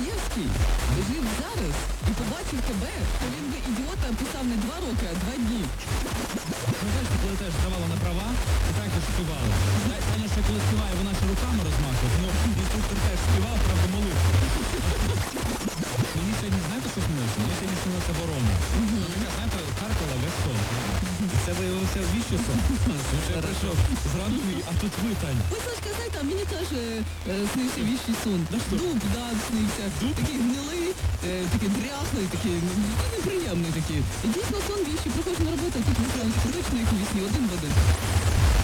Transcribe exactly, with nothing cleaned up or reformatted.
Раєвський жив зараз і побачив тебе, то він би ідіота писав не два роки, а два дні. Ну, бачите, коли теж здавала на права, і так і співала. Таня ще коли співає, вона ще руками розмахує, ну, інструктор теж співав, правда, молився. Мені сьогодні, знаєте, що снилося? Мені сьогодні снилася ворона. Така, знаєте, Харкова весь сон. Це виявився віщо сон. Я прийшов зранку, а тут ви, Тань. Ой, Сашка, знаєте, а мені теж е, е, снився віщий сон. Дуб, да, снився. Такий гнилий, е, такий дряхлий, такий, ну, неприємний такий. І дійсно сон віщий, приходжу на роботу, а тут виходить точно як у вісні, один в один.